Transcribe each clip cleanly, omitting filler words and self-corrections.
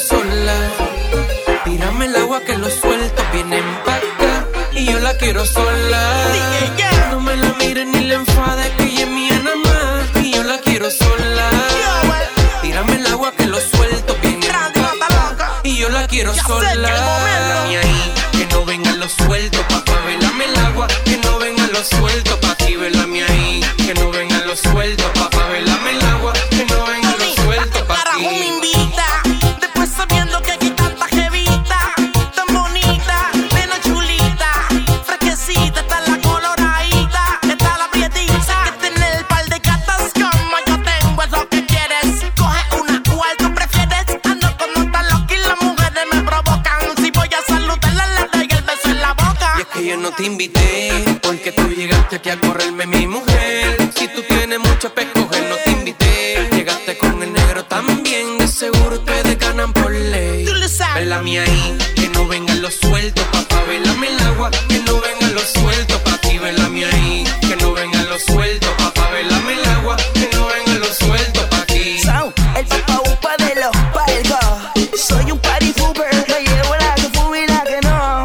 sola. Tírame el agua que lo suelto, vienen pa' acá y yo la quiero sola. No me la mires ni la enfades, que ella es mía nada más y yo la quiero sola. Tírame el agua que lo suelto, vienen pa' acá y yo la quiero sola. Dame ahí, que no vengan los sueltos, papá, velame el agua, que no vengan los sueltos, pa' aquí, velame ahí, que no vengan los sueltos, papá, velame el agua, que no vengan los sueltos, pa' aquí. Me invita, después sabiendo que aquí tanta jevita, tan bonita, nena chulita, fresquecita, está la coloradita, está la prietita, que tiene el par de gatas como yo tengo, es lo que quieres. Coge una, cual tú prefieres, ando como tan loca y las mujeres me provocan. Si voy a saludarla, le doy el beso en la boca. Y es que yo no te invité, porque tú llegaste aquí a correrme, mi mujer. Si tú tienes mucho pa' escoger, no te invité. Llegaste con el negro también, de seguro ustedes ganan por ley. Tú lo sabes. Velame ahí, que no vengan los sueltos, papá, velame el agua, que no vengan los sueltos, pa' ti, velame ahí, que no vengan los sueltos, papá, velame el agua, que no vengan los sueltos, pa' aquí. El papá upa de los palcos. Soy un party pooper, lo llevo la que fuma y la que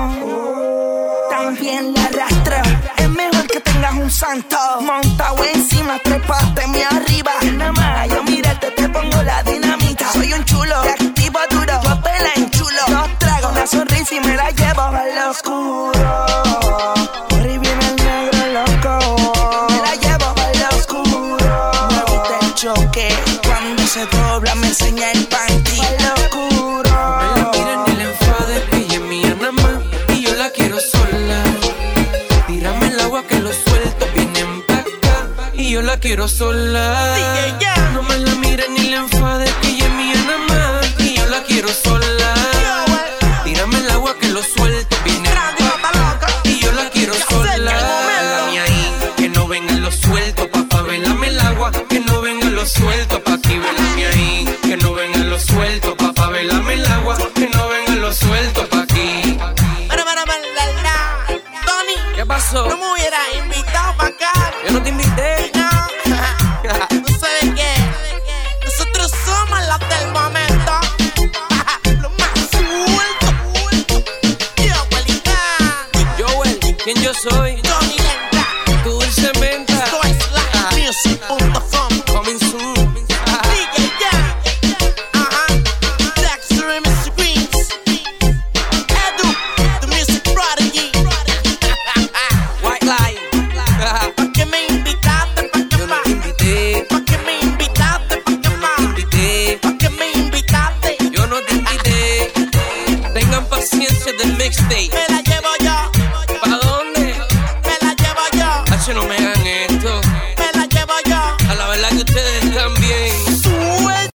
no. También la arrastro. Es mejor que tengas un santo montado encima, trépate mi arriba. Nada más yo mirarte te pongo la dinamita. Soy un chulo, te activo duro, yo te la enchulo. Dos tragos, una sonrisa y me la llevo al oscuro. Por ahí viene el negro loco, me la llevo al oscuro. Muévete el choque, cuando se dobla me enseña el panty. Al oscuro. No me la mires ni la enfades, que ella es mía nada más y yo la quiero sola. Tírame el agua que lo suelto, vienen pa' acá y yo la quiero sola. No me la mires ni la enfades, que ella es mía nada más y yo la quiero sola. Tírame el agua que lo suelto, vienen pa' acá y yo la quiero sola. Velame ahí, que no vengan los sueltos, papá, velame el agua, que no vengan los sueltos, pa' aquí, velame ahí, que no vengan los sueltos, papá, velame el agua, que no vengan los sueltos, pa' aquí. Tony, ¿Qué pasó? no muy